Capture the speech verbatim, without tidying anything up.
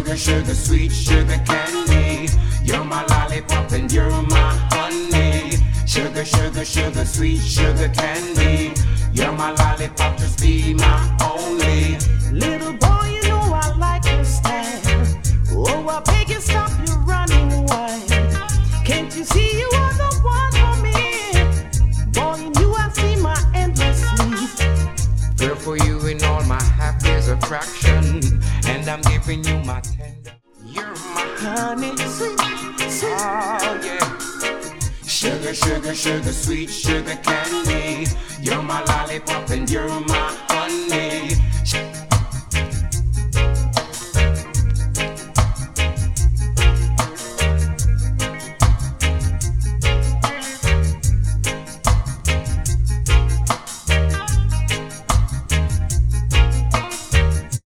Sugar, sugar, sweet sugar candy. You're my lollipop and you're my honey. Sugar, sugar, sugar, sweet sugar candy. You're my lollipop, just be my only. Little boy, you know I like your style. Oh, I beg you, stop your running away. Can't you see you are the one for me? Boy, in you I see my endless sleep. Girl, for you in all my half is a fraction, and I'm giving you my tender. You're my Honey, sweet, sweet. oh yeah. Sugar, sugar, sugar, sweet sugar candy. You're my lollipop and you're my honey.